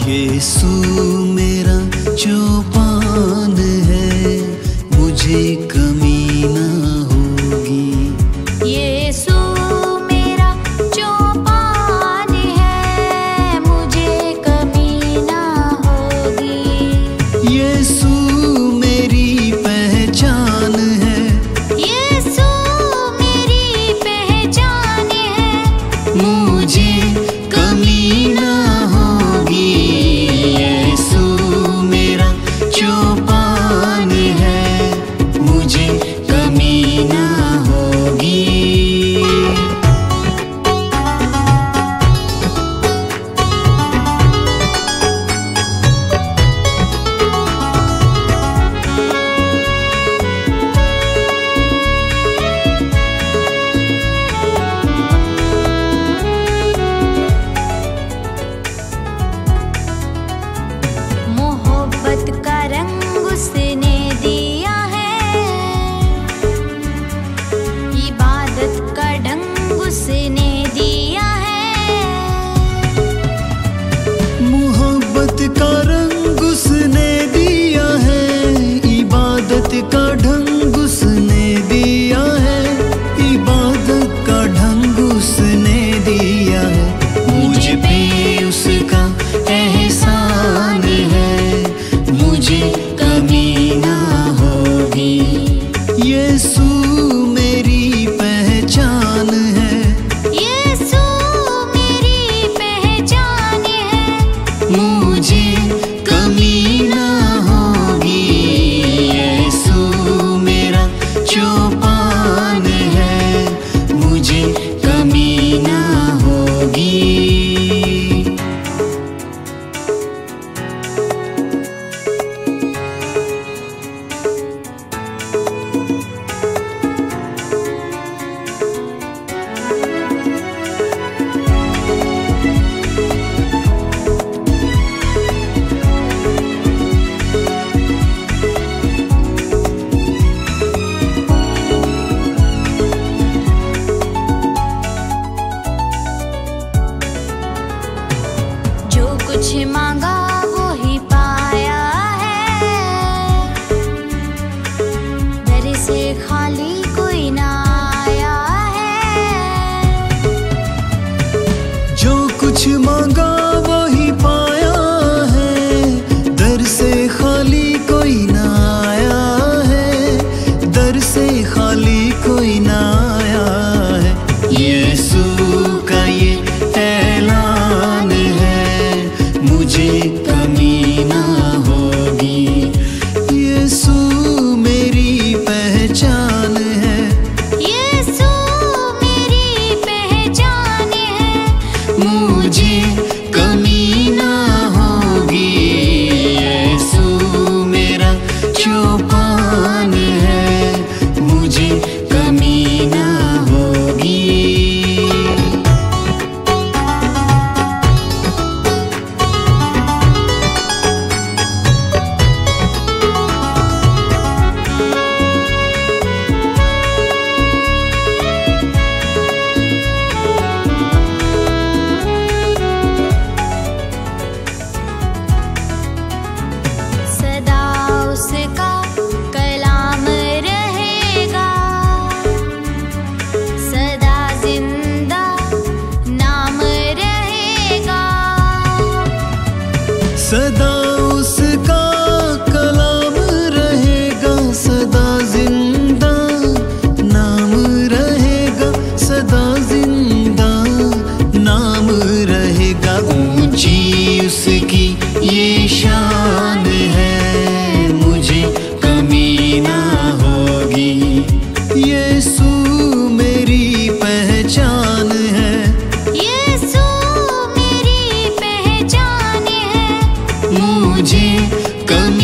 यीशु मेरा चौपान है, मुझे कमी ना होगी। यीशु मेरा चौपान है, मुझे कमी ना होगी। यीशु मेरी पहचान है, यीशु मेरी पहचान है, मुझे कमी ना होगी। यीशु मेरा चौपान है, मुझे कमी ना होगी। मोहब्बत का रंग उसने दिया है, इबादत का ढंग उसने दिया है। मोहब्बत का रंग उसने दिया है, इबादत का ढंग उसने दिया है, इबादत का ढंग उसने दिया है। मुझ पे उसका एहसान है, मुझे कमी ना होगी। यीशु मेरी पहचान है, यीशु मेरी पहचान है, मुझे कमी ना होगी। यीशु मेरा चौपान है, मुझे कमी ना होगी। जो कुछ मांगा वो ही पाया है, दर से खाली कोई ना आया है। जो कुछ मांगा वही पाया है, दर से खाली कोई ना आया है, दर से खाली कोई ना आया है। यीशु का ये ऐलान है, मुझे कमी ना होगी। यीशु मेरी पहचान है, यीशु मेरी पहचान है, मुझे कमी ना होगी। यीशु मेरा चौपान है, मुझे कमी ना होगी। सदा उसका कलाम रहेगा, सदा जिंदा नाम रहेगा। सदा उसका कलाम रहेगा, सदा जिंदा नाम रहेगा, सदा जिंदा नाम रहेगा। ऊंची उसकी ये शान है, मुझे कमी ना होगी। यीशु मेरी पहचान है, यीशु मेरी पहचान है, मुझे कमी